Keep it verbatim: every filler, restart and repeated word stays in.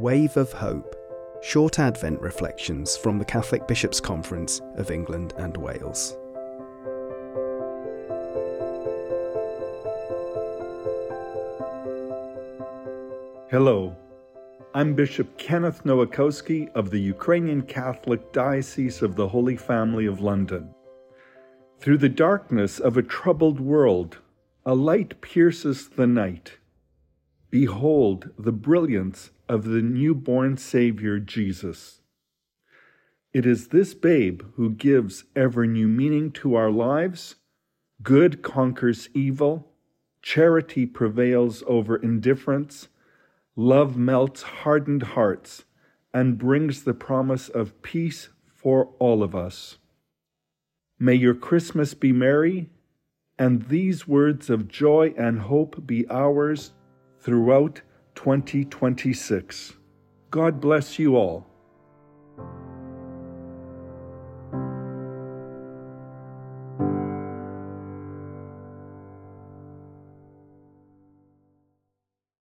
Wave of Hope, short Advent reflections from the Catholic Bishops' Conference of England and Wales. Hello, I'm Bishop Kenneth Nowakowski of the Ukrainian Catholic Diocese of the Holy Family of London. Through the darkness of a troubled world, a light pierces the night. Behold the brilliance of the newborn Savior Jesus. It is this babe who gives ever new meaning to our lives. Good conquers evil, charity prevails over indifference, love melts hardened hearts, and brings the promise of peace for all of us. May your Christmas be merry, and these words of joy and hope be ours throughout twenty twenty-six. God bless you all.